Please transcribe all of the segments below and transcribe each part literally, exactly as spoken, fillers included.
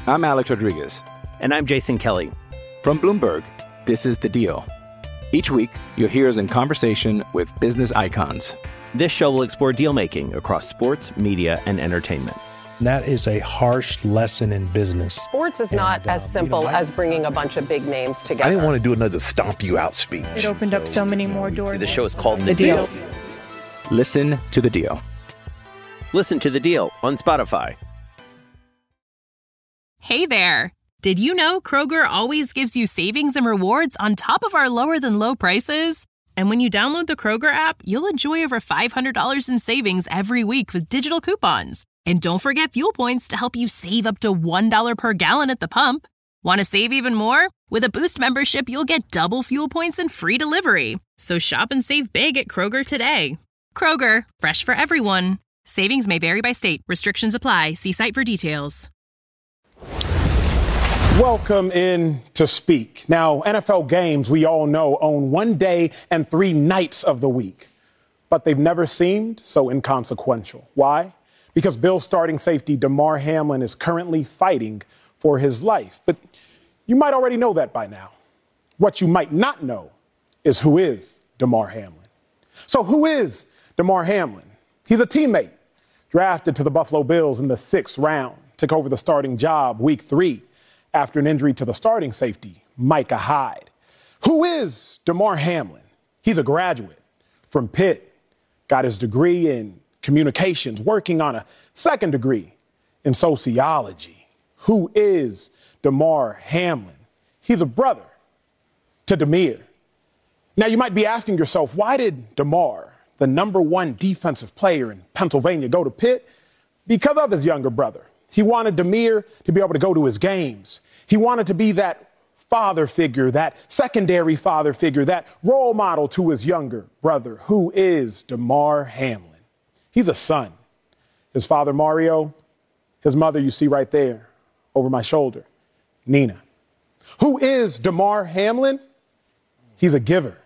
I'm Alex Rodriguez. And I'm Jason Kelly. From Bloomberg, this is The Deal. Each week, you'll hear us in conversation with business icons. This show will explore deal-making across sports, media, and entertainment. That is a harsh lesson in business. Sports is not and, uh, as simple you know, I, as bringing a bunch of big names together. I didn't want to do another stomp you out speech. It opened so, up so many more doors. The show is called The, the deal. deal. Listen to The Deal. Listen to The Deal on Spotify. Hey there. Did you know Kroger always gives you savings and rewards on top of our lower than low prices? And when you download the Kroger app, you'll enjoy over five hundred dollars in savings every week with digital coupons. And don't forget fuel points to help you save up to one dollar per gallon at the pump. Want to save even more? With a Boost membership, you'll get double fuel points and free delivery. So shop and save big at Kroger today. Kroger, fresh for everyone. Savings may vary by state. Restrictions apply. See site for details. Welcome in to Speak. Now, N F L games, we all know, own one day and three nights of the week. But they've never seemed so inconsequential. Why? Because Bills starting safety Damar Hamlin is currently fighting for his life. But you might already know that by now. What you might not know is who is Damar Hamlin. So who is Damar Hamlin? He's a teammate, drafted to the Buffalo Bills in the sixth round, took over the starting job week three after an injury to the starting safety, Micah Hyde. Who is Damar Hamlin? He's a graduate from Pitt, got his degree in communications, working on a second degree in sociology. Who is Damar Hamlin? He's a brother to Damir. Now, you might be asking yourself, why did Damar, the number one defensive player in Pennsylvania, go to Pitt? Because of his younger brother. He wanted Damir to be able to go to his games. He wanted to be that father figure, that secondary father figure, that role model to his younger brother. Who is Damar Hamlin? He's a son. His father, Mario, his mother, you see right there over my shoulder, Nina. Who is Damar Hamlin? He's a giver.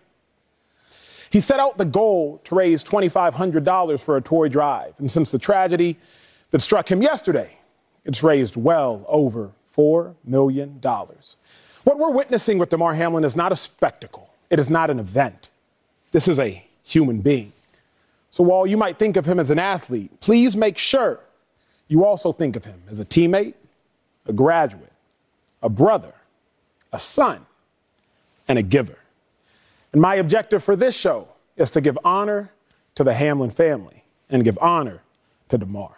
He set out the goal to raise twenty-five hundred dollars for a toy drive. And since the tragedy that struck him yesterday, it's raised well over four million dollars. What we're witnessing with Damar Hamlin is not a spectacle. It is not an event. This is a human being. So while you might think of him as an athlete, please make sure you also think of him as a teammate, a graduate, a brother, a son, and a giver. And my objective for this show is to give honor to the Hamlin family and give honor to Damar.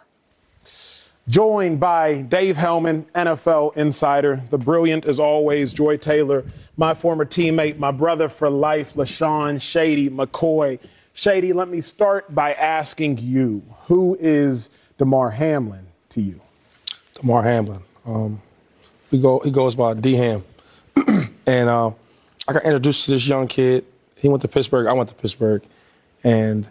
Joined by Dave Hellman, N F L insider, the brilliant, as always, Joy Taylor, my former teammate, my brother for life, LaShawn Shady McCoy. Shady, let me start by asking you, who is Damar Hamlin to you? Damar Hamlin. Um, we go, he goes by D-Ham. and uh, I got introduced to this young kid. He went to Pittsburgh. I went to Pittsburgh. And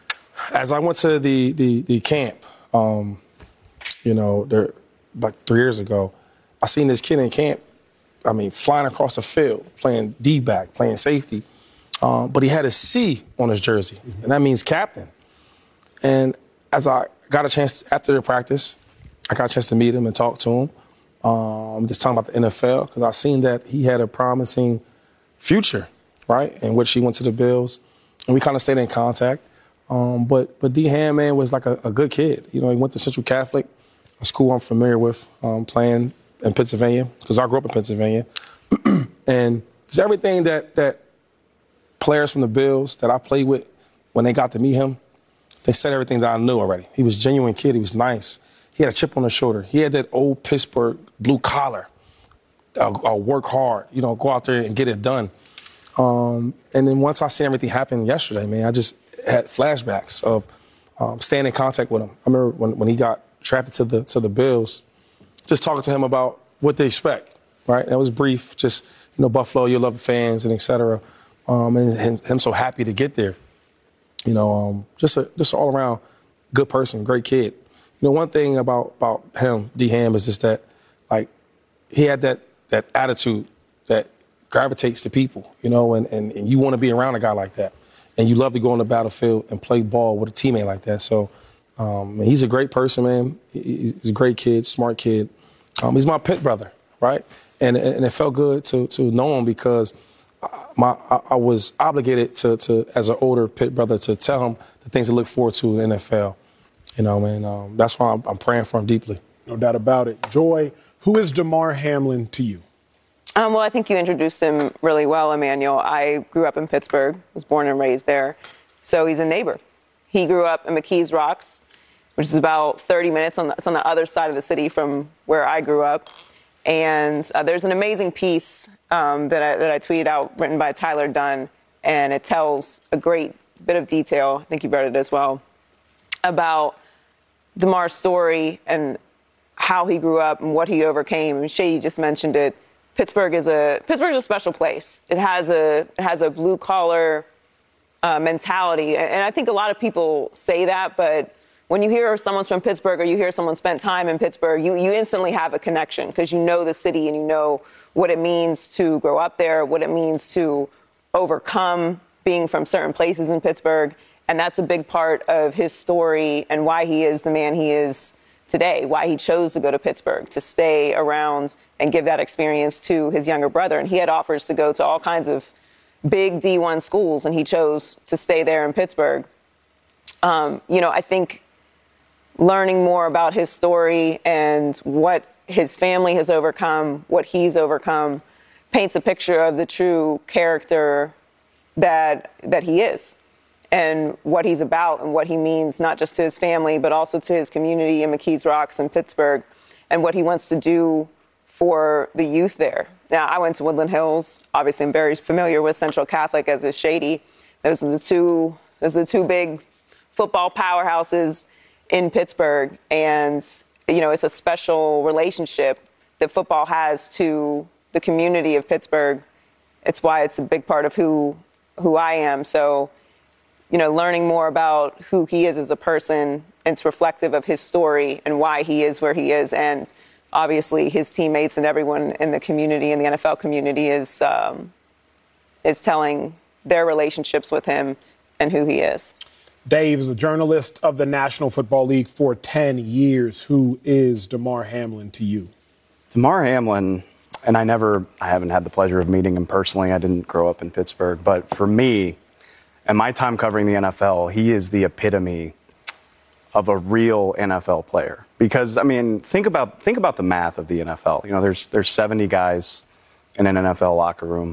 as I went to the, the, the camp, um, you know, there, like three years ago, I seen this kid in camp, I mean, flying across the field, playing D-back, playing safety. Um, but he had a C on his jersey, mm-hmm. and that means captain. And as I got a chance, after the practice, I got a chance to meet him and talk to him. Um, just talking about the N F L, because I seen that he had a promising future, right, in which he went to the Bills. And we kind of stayed in contact. Um, but but D-Ham, man, was like a, a good kid. You know, he went to Central Catholic, a school I'm familiar with, um, playing in Pennsylvania, because I grew up in Pennsylvania. And it's everything that that players from the Bills that I played with, when they got to meet him, they said everything that I knew already. He was a genuine kid. He was nice. He had a chip on his shoulder. He had that old Pittsburgh blue collar, uh, uh, work hard, you know, go out there and get it done. Um, and then once I seen everything happen yesterday, man, I just had flashbacks of um, staying in contact with him. I remember when, when he got drafted to the to the Bills, just talking to him about what they expect, right? And it was brief, just, you know, Buffalo, you love the fans and et cetera. Um, and, and him so happy to get there. You know, um, just a just all around good person, great kid. You know, one thing about about him, D-Ham, is just that, like, he had that that attitude that gravitates to people, you know, and, and, and you want to be around a guy like that. And you love to go on the battlefield and play ball with a teammate like that. So um, he's a great person, man. He's a great kid, smart kid. Um, he's my pit brother, right? And and it felt good to to know him because my I, I was obligated to to as an older pit brother to tell him the things to look forward to in the N F L. You know, and um, that's why I'm, I'm praying for him deeply. No doubt about it. Joy, who is Damar Hamlin to you? Um, well, I think you introduced him really well, Emmanuel. I grew up in Pittsburgh, was born and raised there, so he's a neighbor. He grew up in McKees Rocks, which is about thirty minutes on the, it's on the other side of the city from where I grew up. And uh, there's an amazing piece um, that, I, that I tweeted out written by Tyler Dunn, and it tells a great bit of detail, I think you read it as well, about Damar's story and how he grew up and what he overcame. And Shady just mentioned it. Pittsburgh is a Pittsburgh is a special place. It has a it has a blue collar uh, mentality, and I think a lot of people say that, but when you hear someone's from Pittsburgh or you hear someone spent time in Pittsburgh, you, you instantly have a connection because you know the city and you know what it means to grow up there, what it means to overcome being from certain places in Pittsburgh. And that's a big part of his story and why he is the man he is today, why he chose to go to Pittsburgh, to stay around and give that experience to his younger brother. And he had offers to go to all kinds of big D one schools, and he chose to stay there in Pittsburgh. Um, you know, I think learning more about his story and what his family has overcome, what he's overcome, paints a picture of the true character that that he is and what he's about and what he means not just to his family, but also to his community in McKees Rocks and Pittsburgh, and what he wants to do for the youth there. Now, I went to Woodland Hills. Obviously, I'm very familiar with Central Catholic, as is Shady. Those are the two, those are the two big football powerhouses in Pittsburgh, and you know, it's a special relationship that football has to the community of Pittsburgh. It's why it's a big part of who who I am. So, you know, learning more about who he is as a person, it's reflective of his story and why he is where he is, and obviously his teammates and everyone in the community, in the N F L community, is um, is telling their relationships with him and who he is. Dave is a journalist of the National Football League for ten years. Who is Damar Hamlin to you? Damar Hamlin, and I never, I haven't had the pleasure of meeting him personally. I didn't grow up in Pittsburgh. But for me, and my time covering the N F L, he is the epitome of a real N F L player. Because, I mean, think about think about the math of the N F L. You know, there's there's seventy guys in an N F L locker room.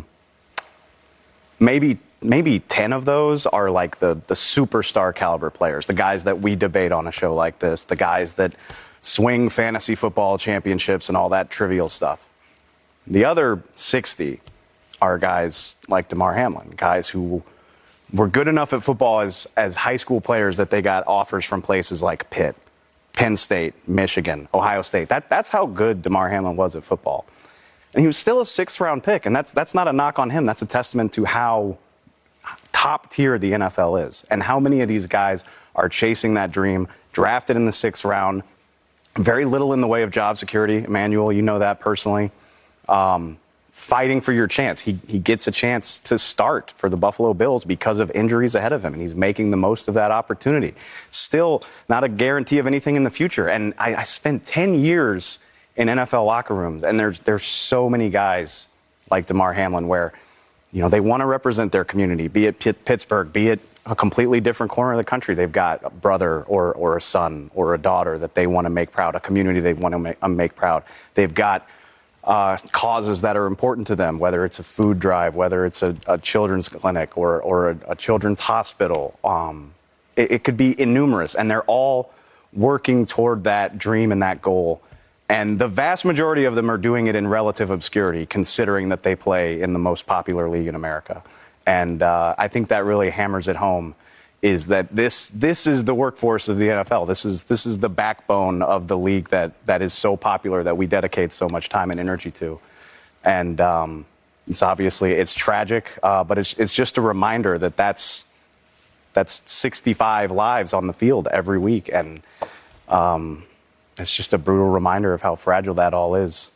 Maybe maybe ten of those are like the, the superstar caliber players, the guys that we debate on a show like this, the guys that swing fantasy football championships and all that trivial stuff. The other sixty are guys like Damar Hamlin, guys who were good enough at football as, as high school players that they got offers from places like Pitt, Penn State, Michigan, Ohio State. That, that's how good Damar Hamlin was at football. And he was still a sixth-round pick, and that's that's not a knock on him. That's a testament to how top tier the N F L is and how many of these guys are chasing that dream, drafted in the sixth round. Very little in the way of job security, Emmanuel, you know that personally. Um, fighting for your chance. He, he gets a chance to start for the Buffalo Bills because of injuries ahead of him, and he's making the most of that opportunity. Still not a guarantee of anything in the future. And I, I spent ten years in N F L locker rooms, and there's there's so many guys like Damar Hamlin where, you know, they want to represent their community, be it Pitt, Pittsburgh, be it a completely different corner of the country. They've got a brother or or a son or a daughter that they want to make proud, a community they want to make, uh, make proud. They've got uh, causes that are important to them, whether it's a food drive, whether it's a, a children's clinic or, or a, a children's hospital. Um, it, it could be innumerous, and they're all working toward that dream and that goal. And the vast majority of them are doing it in relative obscurity, considering that they play in the most popular league in America. And uh, I think that really hammers it home, is that this this is the workforce of the N F L. This is this is the backbone of the league that that is so popular, that we dedicate so much time and energy to. And um, it's obviously it's tragic, uh, but it's it's just a reminder that that's that's sixty-five lives on the field every week, and um, it's just a brutal reminder of how fragile that all is.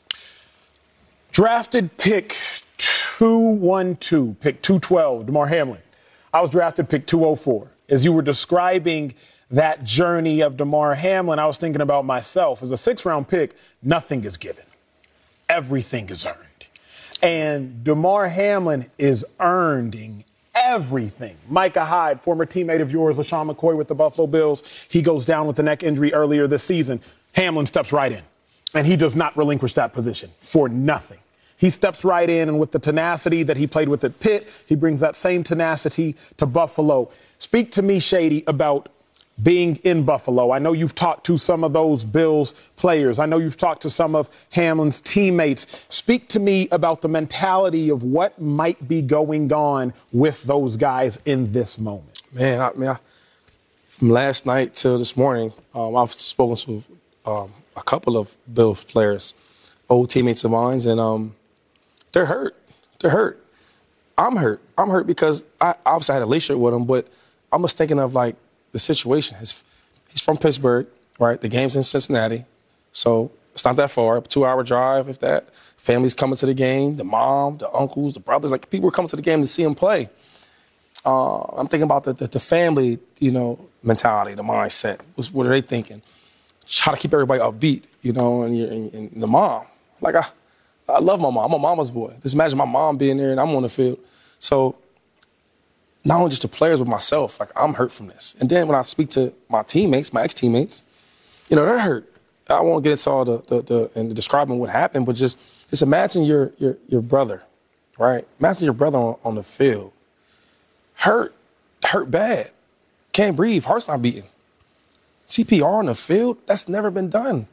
Drafted pick two twelve, pick two twelve, Damar Hamlin. I was drafted pick two oh four. As you were describing that journey of Damar Hamlin, I was thinking about myself. As a six-round pick, nothing is given. Everything is earned. And Damar Hamlin is earning everything. Micah Hyde, former teammate of yours, LaShawn McCoy with the Buffalo Bills, he goes down with a neck injury earlier this season. Hamlin steps right in, and he does not relinquish that position for nothing. He steps right in, and with the tenacity that he played with at Pitt, he brings that same tenacity to Buffalo. Speak to me, Shady, about being in Buffalo. I know you've talked to some of those Bills players. I know you've talked to some of Hamlin's teammates. Speak to me about the mentality of what might be going on with those guys in this moment. Man, I mean, I, from last night till this morning, um, I've spoken to um, a couple of Bills players, old teammates of mine, and um, they're hurt. They're hurt. I'm hurt. I'm hurt because I obviously had a relationship with them, but I'm just thinking of, like, the situation. He's, he's from Pittsburgh, right? The game's in Cincinnati, so it's not that far, a two-hour drive, if that. Family's coming to the game, the mom, the uncles, the brothers, like people are coming to the game to see him play. Uh, I'm thinking about the, the, the family, you know, mentality, the mindset. What's, what are they thinking? Try to keep everybody upbeat, you know, and, and, and the mom. Like, I, I love my mom. I'm a mama's boy. Just imagine my mom being there and I'm on the field. So not only just the players, but myself, like, I'm hurt from this. And then when I speak to my teammates, my ex-teammates, you know, they're hurt. I won't get into all the, the, the and describing what happened, but just, just imagine your, your, your brother, right? Imagine your brother on, on the field. Hurt, hurt bad. Can't breathe, heart's not beating. C P R on the field, that's never been done.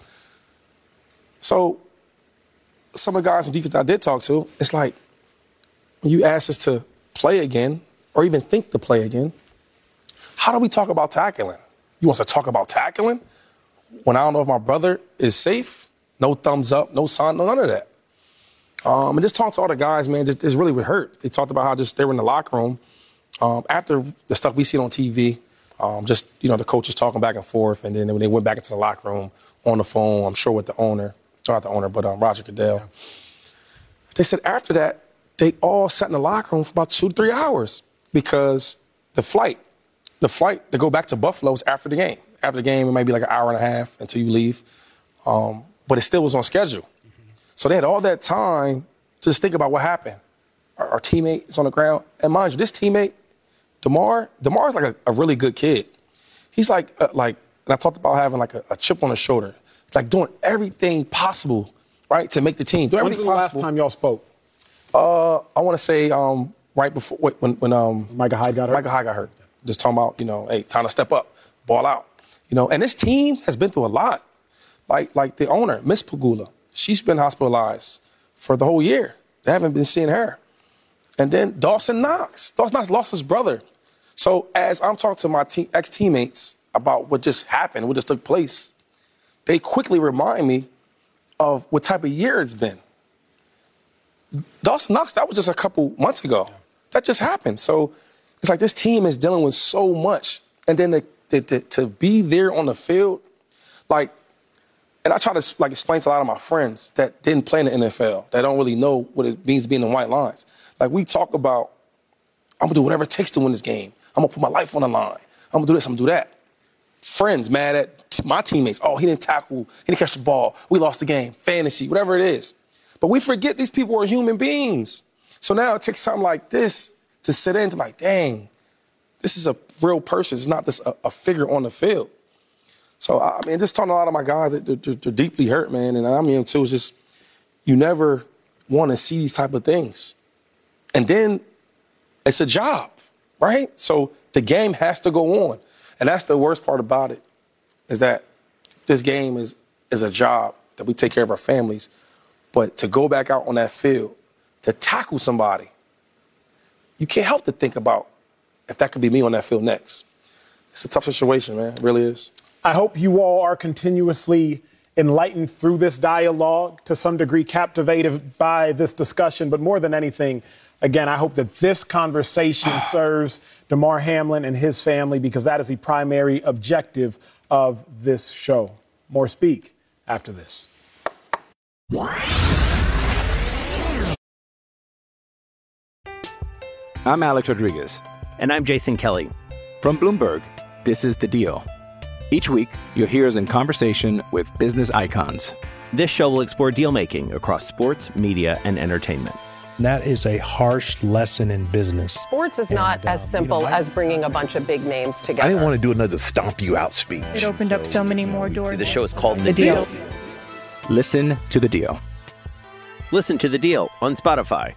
So some of the guys from defense that I did talk to, it's like, when you ask us to play again, or even think to play again, how do we talk about tackling? You want us to talk about tackling when I don't know if my brother is safe? No thumbs up, no sign, no none of that. Um, and just talking to all the guys, man, just, just really would hurt. They talked about how just they were in the locker room um, after the stuff we see on T V, um, just, you know, the coaches talking back and forth, and then when they went back into the locker room on the phone, I'm sure with the owner, not the owner, but um, Roger Goodell. Yeah. They said after that, they all sat in the locker room for about two to three hours. Because the flight, the flight to go back to Buffalo was after the game. After the game, it might be like an hour and a half until you leave. Um, but it still was on schedule. Mm-hmm. So they had all that time to just think about what happened. Our, our teammate is on the ground. And mind you, this teammate, Damar, Damar's like a, a really good kid. He's like, uh, like, and I talked about having like a, a chip on his shoulder. Like doing everything possible, right, to make the team. Do When's the last possible. time y'all spoke? Uh, I want to say... Um, Right before when when um Micah Hyde got hurt. Micah Hyde got hurt. Just talking about, you know, hey, time to step up, ball out. You know, and this team has been through a lot. Like like the owner, Miss Pagula, she's been hospitalized for the whole year. They haven't been seeing her. And then Dawson Knox. Dawson Knox lost his brother. So as I'm talking to my te- ex-teammates about what just happened, what just took place, they quickly remind me of what type of year it's been. Dawson Knox, that was just a couple months ago. That just happened. So it's like this team is dealing with so much. And then to, to, to, to be there on the field, like, and I try to like explain to a lot of my friends that didn't play in the N F L, that don't really know what it means to be in the white lines. Like, we talk about, I'm going to do whatever it takes to win this game. I'm going to put my life on the line. I'm going to do this, I'm going to do that. Friends mad at my teammates. Oh, he didn't tackle, he didn't catch the ball. We lost the game. Fantasy, whatever it is. But we forget these people are human beings. So now it takes something like this to sit in to like, dang, this is a real person. It's not just a, a figure on the field. So, I mean, just talking to a lot of my guys, they're, they're, they're deeply hurt, man. And I mean, too, it's just you never want to see these type of things. And then it's a job, right? So the game has to go on. And that's the worst part about it, is that this game is, is a job that we take care of our families. But to go back out on that field, to tackle somebody, you can't help to think about if that could be me on that field next. It's a tough situation, man. It really is. I hope you all are continuously enlightened through this dialogue, to some degree captivated by this discussion. But more than anything, again, I hope that this conversation serves Damar Hamlin and his family, because that is the primary objective of this show. More Speak after this. I'm Alex Rodriguez. And I'm Jason Kelly. From Bloomberg, this is The Deal. Each week, you'll hear us in conversation with business icons. This show will explore deal-making across sports, media, and entertainment. That is a harsh lesson in business. Sports is not And, as um, simple you know, I- as bringing a bunch of big names together. I didn't want to do another stomp you out speech. It opened up so many more doors. The show is called The, The Deal. Deal. Listen to the deal. Listen to The Deal on Spotify.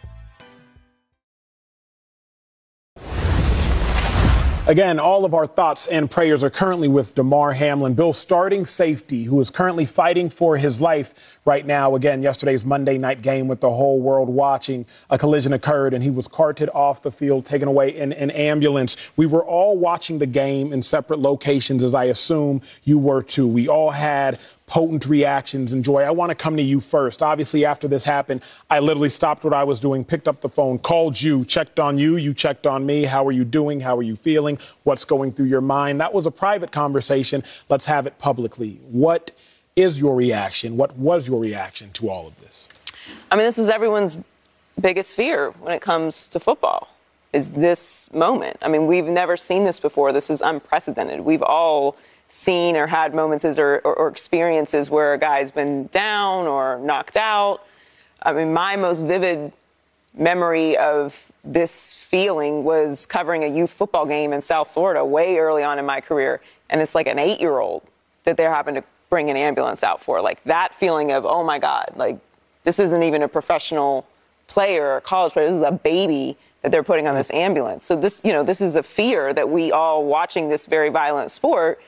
Again, all of our thoughts and prayers are currently with Damar Hamlin, Bill's starting safety, who is currently fighting for his life right now. Again, yesterday's Monday night game with the whole world watching, a collision occurred and he was carted off the field, taken away in an ambulance. We were all watching the game in separate locations, as I assume you were too. We all had potent reactions. And Joy, I want to come to you first. Obviously, after this happened, I literally stopped what I was doing, picked up the phone, called you, checked on you. You checked on me. How are you doing? How are you feeling? What's going through your mind? That was a private conversation. Let's have it publicly. What is your reaction? What was your reaction to all of this? I mean, this is everyone's biggest fear when it comes to football, is this moment. I mean, we've never seen this before. This is unprecedented. We've all seen or had moments or, or, or experiences where a guy's been down or knocked out. I mean, my most vivid memory of this feeling was covering a youth football game in South Florida way early on in my career. And it's like an eight-year-old that they're having to bring an ambulance out for. Like that feeling of, oh my God, like this isn't even a professional player or college player. This is a baby that they're putting on this ambulance. So this, you know, this is a fear that we all watching this very violent sport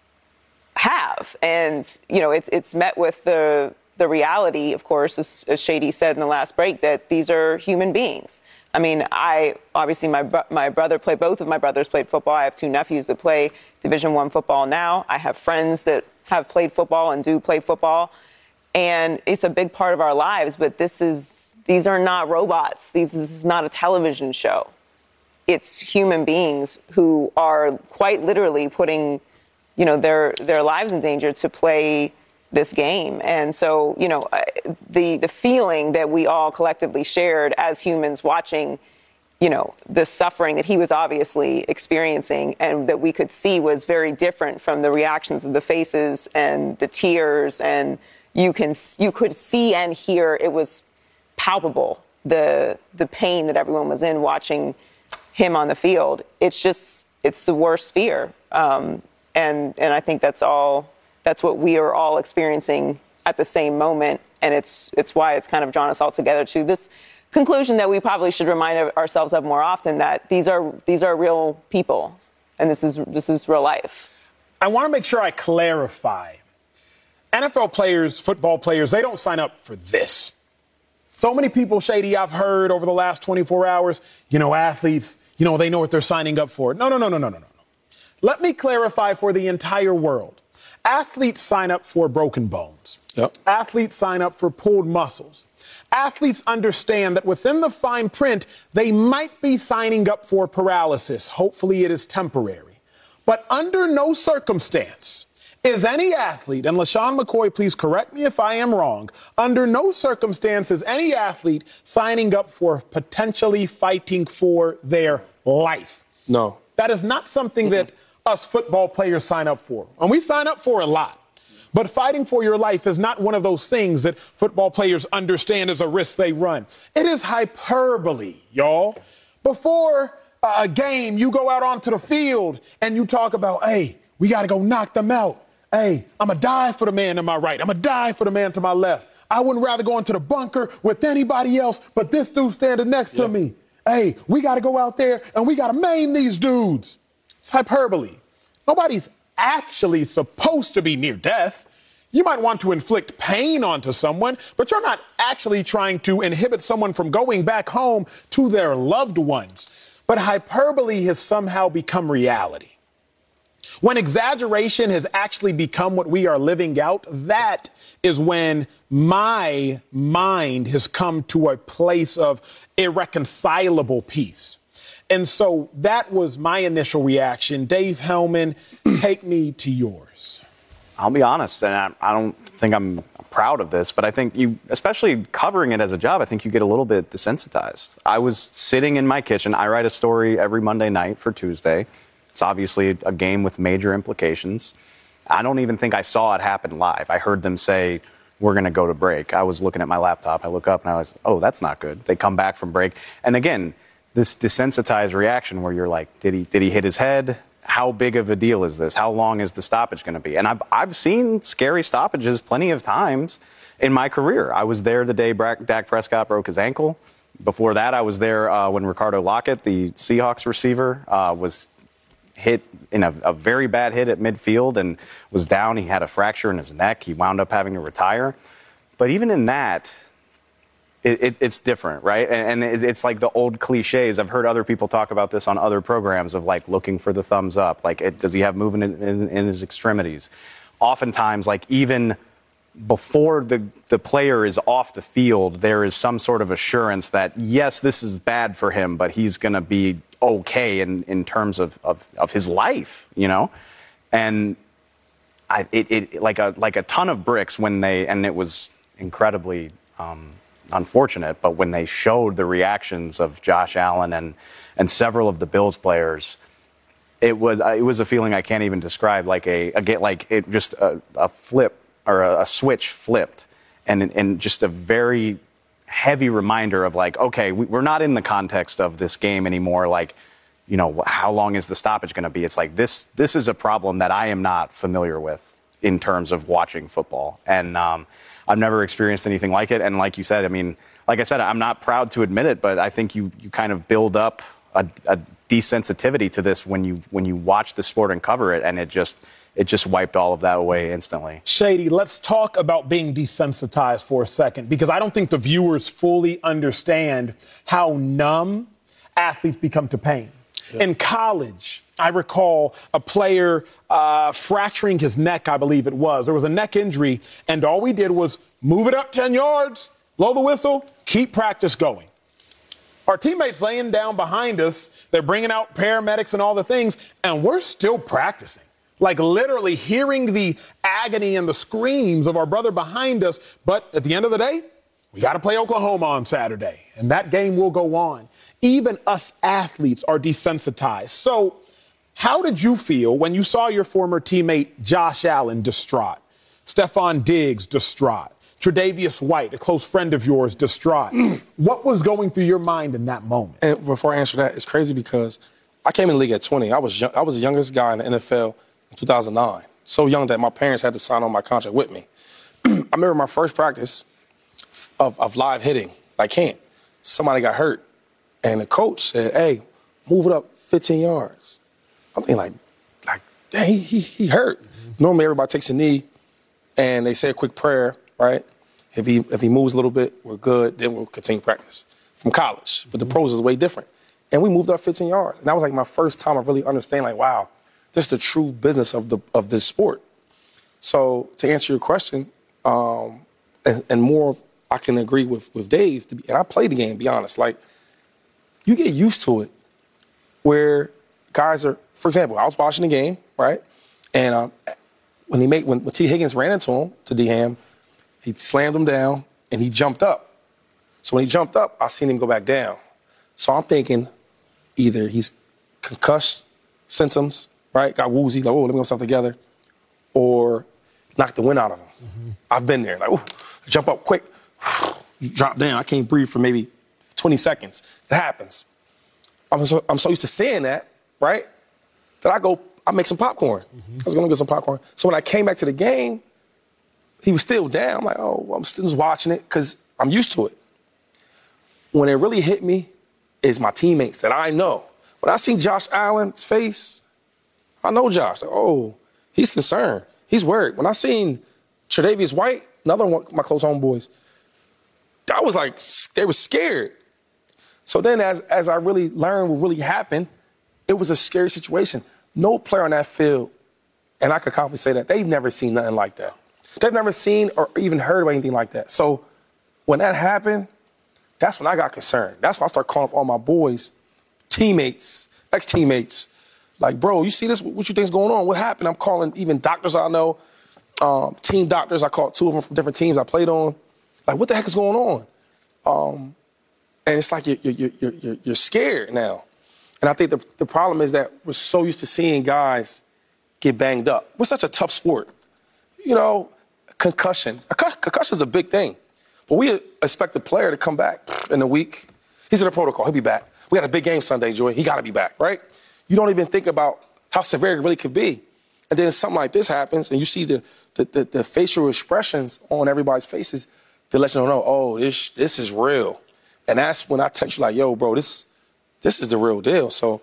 have. And, you know, it's it's met with the the reality, of course, as, as Shady said in the last break, that these are human beings. I mean, I obviously my my brother played, both of my brothers played football. I have two nephews that play Division One football now. I have friends that have played football and do play football. And it's a big part of our lives, but this is these are not robots. These this is not a television show. It's human beings who are quite literally putting, you know, their their lives in danger to play this game. And so, you know, the the feeling that we all collectively shared as humans watching, you know, the suffering that he was obviously experiencing and that we could see was very different from the reactions of the faces and the tears. And you can you could see and hear, it was palpable, the the pain that everyone was in watching him on the field. It's just, it's the worst fear. Um, And and I think that's all, that's what we are all experiencing at the same moment. And it's it's why it's kind of drawn us all together to this conclusion that we probably should remind ourselves of more often, that these are these are real people and this is this is real life. I want to make sure I clarify. N F L players, football players, they don't sign up for this. So many people, Shady, I've heard over the last twenty-four hours, you know, athletes, you know, they know what they're signing up for. No, no, no, no, no, no, no. Let me clarify for the entire world. Athletes sign up for broken bones. Yep. Athletes sign up for pulled muscles. Athletes understand that within the fine print, they might be signing up for paralysis. Hopefully it is temporary. But under no circumstance is any athlete, and LaShawn McCoy, please correct me if I am wrong, under no circumstance is any athlete signing up for potentially fighting for their life. No. That is not something mm-hmm. that us football players sign up for. And we sign up for a lot. But fighting for your life is not one of those things that football players understand as a risk they run. It is hyperbole, y'all. Before a game, you go out onto the field and you talk about, hey, we got to go knock them out. Hey, I'm going to die for the man to my right. I'm going to die for the man to my left. I wouldn't rather go into the bunker with anybody else but this dude standing next yeah. to me. Hey, we got to go out there and we got to maim these dudes. It's hyperbole. Nobody's actually supposed to be near death. You might want to inflict pain onto someone, but you're not actually trying to inhibit someone from going back home to their loved ones. But hyperbole has somehow become reality. When exaggeration has actually become what we are living out, that is when my mind has come to a place of irreconcilable peace. And so that was my initial reaction. Dave Helman, take me to yours. I'll be honest, and I, I don't think I'm proud of this, but I think you, especially covering it as a job, I think you get a little bit desensitized. I was sitting in my kitchen. I write a story every Monday night for Tuesday. It's obviously a game with major implications. I don't even think I saw it happen live. I heard them say, we're going to go to break. I was looking at my laptop. I look up and I was, oh, that's not good. They come back from break. And again, this desensitized reaction where you're like, did he did he hit his head? How big of a deal is this? How long is the stoppage going to be? And I've, I've seen scary stoppages plenty of times in my career. I was there the day Dak Prescott broke his ankle. Before that, I was there uh, when Ricardo Lockett, the Seahawks receiver, uh, was hit in a, a very bad hit at midfield and was down. He had a fracture in his neck. He wound up having to retire. But even in that, it, it, it's different, right? And, and it, it's like the old cliches. I've heard other people talk about this on other programs of like looking for the thumbs up. Like, it, does he have movement in, in, in his extremities? Oftentimes, like even before the, the player is off the field, there is some sort of assurance that, yes, this is bad for him, but he's going to be okay in, in terms of, of, of his life, you know? And I, it, it like a like a ton of bricks when they, and it was incredibly um, unfortunate, but when they showed the reactions of Josh Allen and, and several of the Bills players, it was it was a feeling I can't even describe, like a, a like it just a, a flip or a, a switch flipped, and and just a very heavy reminder of like, okay, we, we're not in the context of this game anymore. Like, you know, how long is the stoppage going to be? It's like this this is a problem that I am not familiar with in terms of watching football, and um, I've never experienced anything like it. And like you said, I mean, like I said, I'm not proud to admit it, but I think you you kind of build up a, a desensitivity to this when you when you watch the sport and cover it, and it just it just wiped all of that away instantly. Shady, let's talk about being desensitized for a second, because I don't think the viewers fully understand how numb athletes become to pain. Yeah. In college, I recall a player uh, fracturing his neck, I believe it was. There was a neck injury, and all we did was move it up ten yards, blow the whistle, keep practice going. Our teammates laying down behind us, they're bringing out paramedics and all the things, and we're still practicing. Like literally hearing the agony and the screams of our brother behind us. But at the end of the day, we got to play Oklahoma on Saturday, and that game will go on. Even us athletes are desensitized. So how did you feel when you saw your former teammate Josh Allen distraught, Stephon Diggs distraught, Tre'Davious White, a close friend of yours, distraught? What was going through your mind in that moment? And before I answer that, it's crazy because I came in the league at twenty. I was young, I was the youngest guy in the N F L in two thousand nine. So young that my parents had to sign on my contract with me. I remember my first practice of, of live hitting, like camp. Somebody got hurt, and the coach said, hey, move it up fifteen yards. I'm thinking like, like, dang, he, he, he hurt. Mm-hmm. Normally everybody takes a knee, and they say a quick prayer, right? If he if he moves a little bit, we're good, then we'll continue practice. From college, but the pros is way different. And we moved up fifteen yards. And that was like my first time of really understanding, like, wow, this is the true business of the of this sport. So to answer your question, um, and, and more, I can agree with, with Dave, to be, and I played the game, to be honest. Like, you get used to it where guys are, for example, I was watching the game, right? And um, when he made, when, when T. Higgins ran into him, to D-Ham, he slammed him down, and he jumped up. So when he jumped up, I seen him go back down. So I'm thinking either he's concussed symptoms, right? Got woozy, like, oh, let me get myself together, or knocked the wind out of him. Mm-hmm. I've been there. Like, oh, jump up quick, drop down. I can't breathe for maybe twenty seconds. It happens. I'm so, I'm so used to seeing that, right, that I go, I make some popcorn. Mm-hmm. I was going to get some popcorn. So when I came back to the game, he was still down. I'm like, oh, I'm still just watching it because I'm used to it. When it really hit me is my teammates that I know. When I see Josh Allen's face, I know Josh. Like, oh, he's concerned. He's worried. When I seen Tre'Davious White, another one of my close homeboys, I was like, they were scared. So then as, as I really learned what really happened, it was a scary situation. No player on that field, and I could confidently say that, they've never seen nothing like that. They've never seen or even heard of anything like that. So when that happened, that's when I got concerned. That's when I started calling up all my boys, teammates, ex-teammates. Like, bro, you see this? What you think's going on? What happened? I'm calling even doctors I know, um, team doctors. I called two of them from different teams I played on. Like, what the heck is going on? Um, and it's like you're, you're, you're, you're, you're scared now. And I think the, the problem is that we're so used to seeing guys get banged up. We're such a tough sport. You know, concussion. A concussion is a big thing. But we expect the player to come back in a week. He's in the protocol. He'll be back. We got a big game Sunday, Joy. He got to be back, right? You don't even think about how severe it really could be. And then something like this happens, and you see the the, the, the facial expressions on everybody's faces to let you know, oh, this this is real. And that's when I text you like, yo, bro, this this is the real deal. So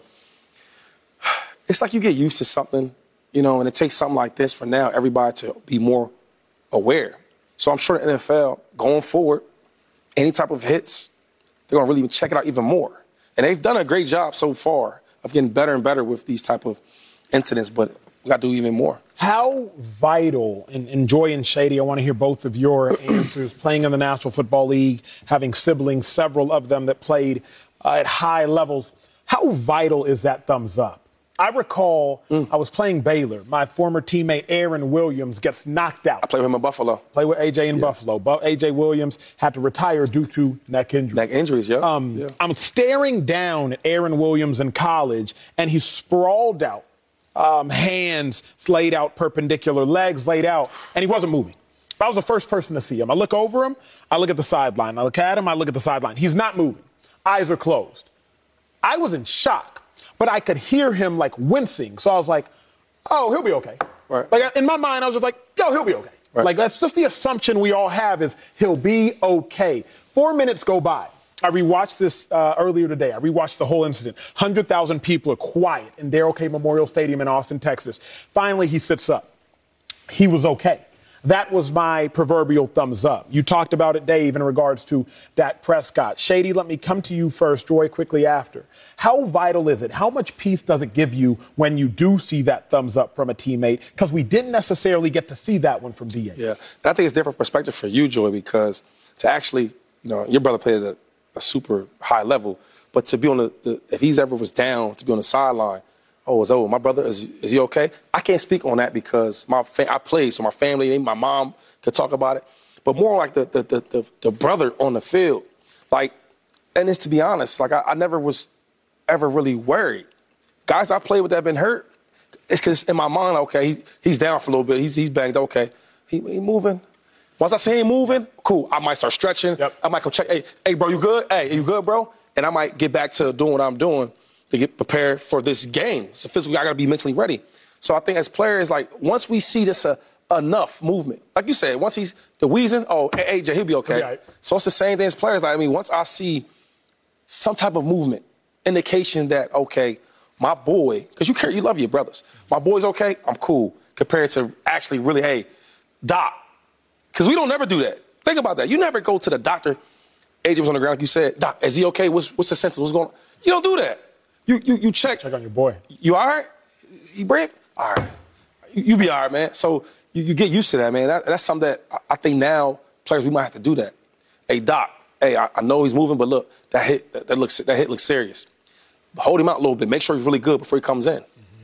it's like you get used to something, you know, and it takes something like this for now everybody to be more aware. So I'm sure the N F L, going forward, any type of hits, they're going to really check it out even more. And they've done a great job so far of getting better and better with these type of incidents, but we got to do even more. How vital, and, and Joy and Shady, I want to hear both of your answers, playing in the National Football League, having siblings, several of them that played uh, at high levels. How vital is that thumbs up? I recall mm. I was playing Baylor. My former teammate Aaron Williams gets knocked out. I played with him in Buffalo. Played with A J in yeah. Buffalo. But A J Williams had to retire due to neck injuries. Neck injuries, yeah. Um, yeah. I'm staring down at Aaron Williams in college, and he's sprawled out, um, hands laid out perpendicular, legs laid out, and he wasn't moving. I was the first person to see him. I look over him. I look at the sideline. I look at him. I look at the sideline. He's not moving. Eyes are closed. I was in shock. But I could hear him, like, wincing. So I was like, oh, he'll be okay. Right. Like, in my mind, I was just like, yo, he'll be okay. Right. Like, that's just the assumption we all have is he'll be okay. Four minutes go by. I rewatched this uh, earlier today. I rewatched the whole incident. one hundred thousand people are quiet in Darrell K. Memorial Stadium in Austin, Texas. Finally, he sits up. He was okay. That was my proverbial thumbs up. You talked about it, Dave, in regards to Dak Prescott. Shady, let me come to you first, Joy, quickly after. How vital is it? How much peace does it give you when you do see that thumbs up from a teammate? Because we didn't necessarily get to see that one from D A. Yeah, I think it's different perspective for you, Joy, because to actually, you know, your brother played at a, a super high level, but to be on the, the, if he's ever was down, to be on the sideline, oh, it's over. My brother, is, is he okay? I can't speak on that because my fa- I played, so my family, my mom could talk about it. But more like the the the, the, the brother on the field. Like, and it's to be honest, like I, I never was ever really worried. Guys I played with that have been hurt, it's because in my mind, okay, he, he's down for a little bit. He's he's banged, okay. He, he moving. Once I see him moving, cool. I might start stretching. Yep. I might go check, hey, hey, bro, you good? Hey, you good, bro? And I might get back to doing what I'm doing to get prepared for this game. It's a physical, I got to be mentally ready. So I think as players, like, once we see this uh, enough movement, like you said, once he's the wheezing, oh, A J, he'll be okay. Right. So it's the same thing as players. Like, I mean, once I see some type of movement, indication that, okay, my boy, because you care, you love your brothers. My boy's okay, I'm cool. Compared to actually really, hey, doc, because we don't never do that. Think about that. You never go to the doctor. A J was on the ground, like you said, doc, is he okay? What's, what's the sentence? What's going on? You don't do that. You you you check. Check on your boy. You all right? You brave? All right. You, you be all right, man. So you, you get used to that, man. That, that's something that I, I think now players, we might have to do that. Hey, doc, hey, I, I know he's moving, but look, that hit that, that looks that hit looks serious. Hold him out a little bit. Make sure he's really good before he comes in. Mm-hmm.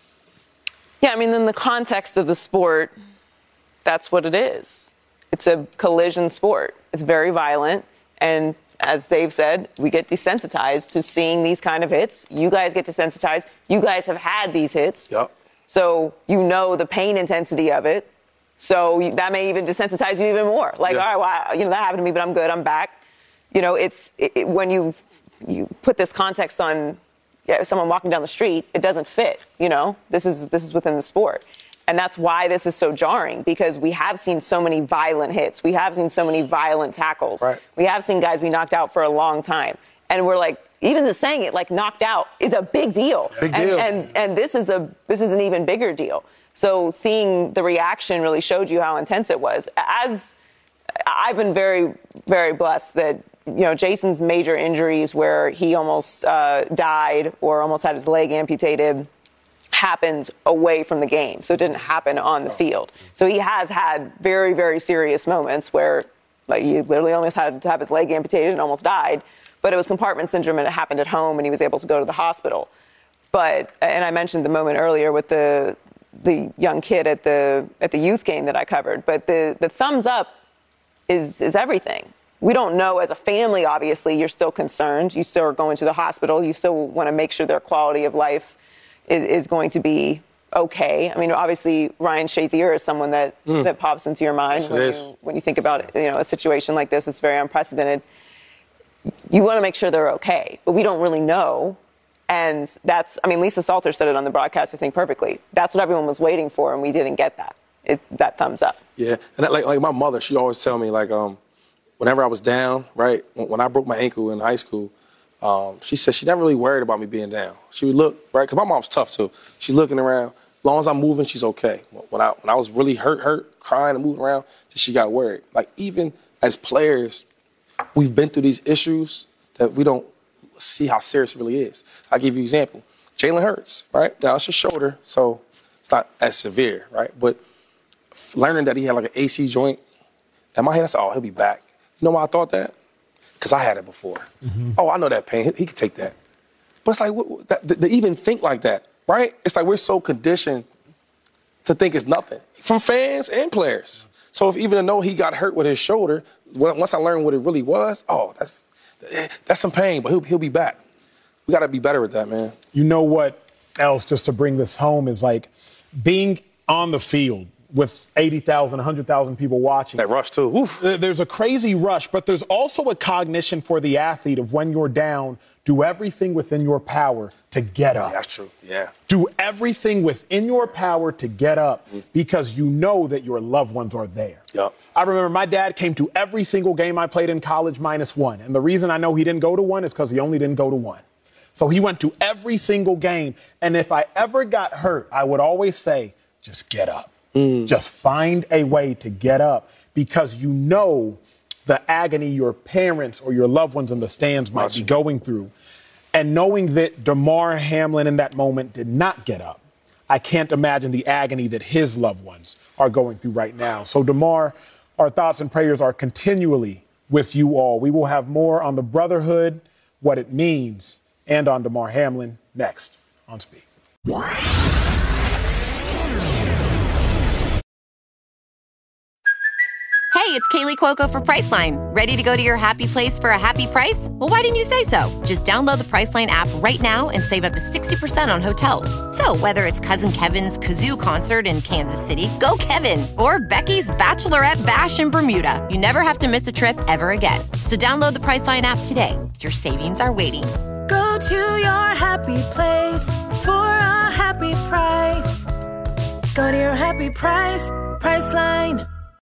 Yeah, I mean, in the context of the sport, that's what it is. It's a collision sport. It's very violent, and as Dave said, we get desensitized to seeing these kind of hits. You guys get desensitized. You guys have had these hits. Yep. So you know the pain intensity of it. So you, that may even desensitize you even more. Like, yeah. all right, well, you know, that happened to me, but I'm good. I'm back. You know, it's it, it, when you you put this context on yeah, someone walking down the street, it doesn't fit. You know, this is this is within the sport. And that's why this is so jarring, because we have seen so many violent hits. We have seen so many violent tackles. Right. We have seen guys be knocked out for a long time. And we're like, even just saying it, like knocked out is a big deal. Big and, deal. And, and this is a this is an even bigger deal. So seeing the reaction really showed you how intense it was. As I've been very, very blessed that, you know, Jason's major injuries where he almost uh, died or almost had his leg amputated happens away from the game. So it didn't happen on the field. So he has had very, very serious moments where like he literally almost had to have his leg amputated and almost died. But it was compartment syndrome and it happened at home and he was able to go to the hospital. But, and I mentioned the moment earlier with the the young kid at the at the youth game that I covered, but the, the thumbs up is is everything. We don't know as a family, obviously, you're still concerned. You still are going to the hospital. You still want to make sure their quality of life is, is going to be okay. I mean, obviously, Ryan Shazier is someone that, Mm. that pops into your mind Yes, when, it is. you, when you think about, you know, a situation like this. It's very unprecedented. You want to make sure they're okay, but we don't really know. And that's, I mean, Lisa Salter said it on the broadcast, I think, perfectly. That's what everyone was waiting for, and we didn't get that. It, that thumbs up. Yeah, and that, like like my mother, she always tell me like um, whenever I was down, right, when, when I broke my ankle in high school, um, she said she never really worried about me being down. She would look, right, because my mom's tough too. She's looking around. As long as I'm moving, she's okay. When I when I was really hurt, hurt, crying and moving around, then she got worried. Like even as players, we've been through these issues that we don't see how serious it really is. I'll give you an example. Jalen Hurts, right? Now it's his shoulder, so it's not as severe, right? But learning that he had like an A C joint, in my head, I said, oh, he'll be back. You know why I thought that? Because I had it before. Mm-hmm. Oh, I know that pain. He, he could take that. But it's like, what, what, that, to even think like that, right? It's like we're so conditioned to think it's nothing from fans and players. So if even though he got hurt with his shoulder, once I learned what it really was, oh, that's that's some pain, but he'll, he'll be back. We got to be better at that, man. You know what else, just to bring this home, is like being on the field with eighty thousand, one hundred thousand people watching. That rush, too. Oof. There's a crazy rush, but there's also a cognition for the athlete of when you're down, do everything within your power to get up. That's true, yeah. Do everything within your power to get up mm-hmm. because you know that your loved ones are there. Yep. I remember my dad came to every single game I played in college minus one. And the reason I know he didn't go to one is because he only didn't go to one. So he went to every single game. And if I ever got hurt, I would always say, just get up. Mm. Just find a way to get up because you know the agony your parents or your loved ones in the stands might be going through. And knowing that Damar Hamlin in that moment did not get up, I can't imagine the agony that his loved ones are going through right now. So Damar, our thoughts and prayers are continually with you all. We will have more on the brotherhood, what it means, and on Damar Hamlin next on Speak. Hey, it's Kaylee Cuoco for Priceline. Ready to go to your happy place for a happy price? Well, why didn't you say so? Just download the Priceline app right now and save up to sixty percent on hotels. So whether it's Cousin Kevin's Kazoo Concert in Kansas City, go Kevin, or Becky's Bachelorette Bash in Bermuda, you never have to miss a trip ever again. So download the Priceline app today. Your savings are waiting. Go to your happy place for a happy price. Go to your happy price, Priceline.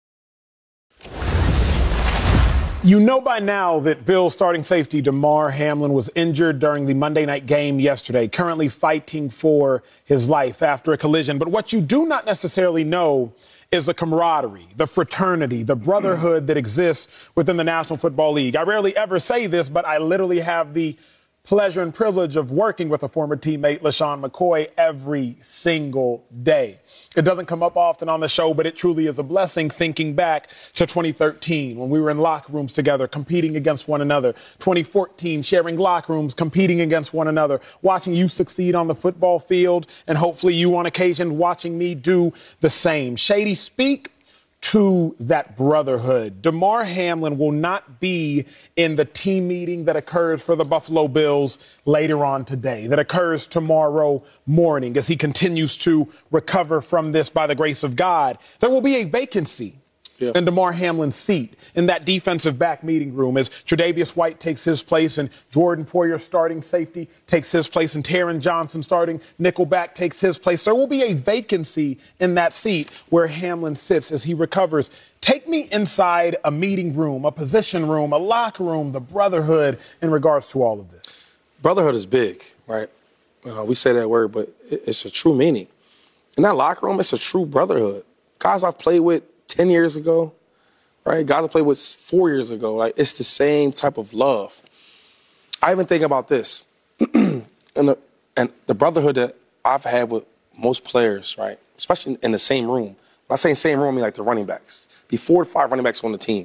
You know by now that Bills starting safety Damar Hamlin was injured during the Monday night game yesterday, currently fighting for his life after a collision. But what you do not necessarily know is the camaraderie, the fraternity, the brotherhood that exists within the National Football League. I rarely ever say this, but I literally have the pleasure and privilege of working with a former teammate, LaShawn McCoy, every single day. It doesn't come up often on the show, but it truly is a blessing thinking back to twenty thirteen when we were in locker rooms together, competing against one another. twenty fourteen, sharing locker rooms, competing against one another, watching you succeed on the football field, and hopefully you on occasion watching me do the same. Shady, speak to that brotherhood. Damar Hamlin will not be in the team meeting that occurs for the Buffalo Bills later on today, that occurs tomorrow morning as he continues to recover from this by the grace of God. There will be a vacancy yeah. in Damar Hamlin's seat in that defensive back meeting room as Tre'Davious White takes his place and Jordan Poyer, starting safety, takes his place, and Taron Johnson, starting nickelback, takes his place. There will be a vacancy in that seat where Hamlin sits as he recovers. Take me inside a meeting room, a position room, a locker room, the brotherhood in regards to all of this. Brotherhood is big, right? Uh, we say that word, but it's a true meaning. In that locker room, it's a true brotherhood. Guys I've played with ten years ago, right? Guys I played with four years ago. Like, it's the same type of love. I even think about this. and, the, and the brotherhood that I've had with most players, right? Especially in the same room. When I say same room, I mean like the running backs. Be four to five running backs on the team.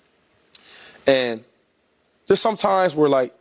And there's some times where, like,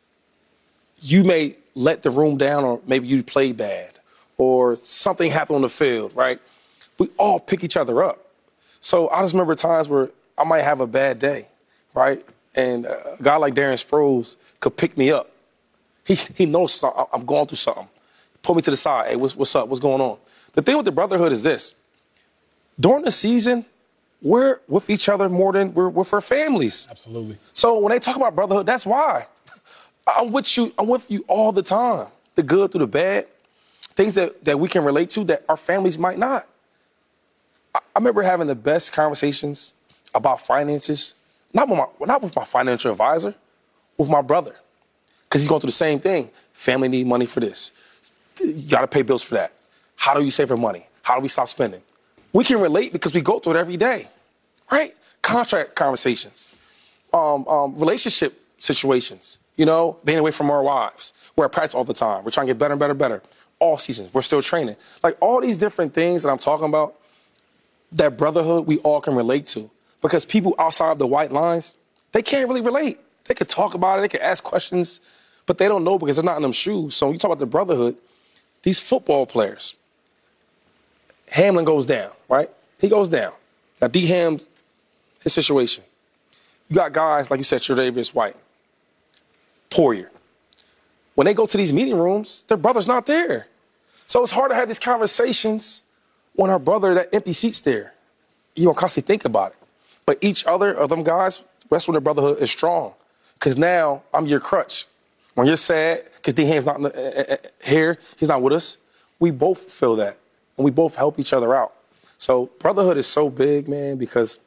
you may let the room down or maybe you play bad or something happened on the field, right? We all pick each other up. So I just remember times where I might have a bad day, right? And a guy like Darren Sproles could pick me up. He he knows something. I'm going through something. Pull me to the side. Hey, what's, what's up? What's going on? The thing with the brotherhood is this. During the season, we're with each other more than we're with our families. Absolutely. So when they talk about brotherhood, that's why. I'm with you. I'm with you all the time. The good through the bad. Things that, that we can relate to that our families might not. I, I remember having the best conversations about finances, not with my, not with my financial advisor, with my brother. Because he's going through the same thing. Family need money for this. You got to pay bills for that. How do you save your money? How do we stop spending? We can relate because we go through it every day, right? Contract conversations, um, um, relationship situations, you know, being away from our wives. We're at practice all the time. We're trying to get better and better and better. All seasons, we're still training. Like all these different things that I'm talking about, that brotherhood we all can relate to. Because people outside of the white lines, they can't really relate. They could talk about it, they could ask questions, but they don't know because they're not in them shoes. So when you talk about the brotherhood, these football players, Hamlin goes down, right? He goes down. Now, D. Ham's his situation. You got guys, like you said, Tre'Davious White, Poyer. When they go to these meeting rooms, their brother's not there. So it's hard to have these conversations when our brother, that empty seat's there. You don't constantly think about it. But each other of them guys, that's when the brotherhood is strong. Because now I'm your crutch. When you're sad, because D. Ham's not in the, uh, uh, here, he's not with us, we both feel that. And we both help each other out. So brotherhood is so big, man, because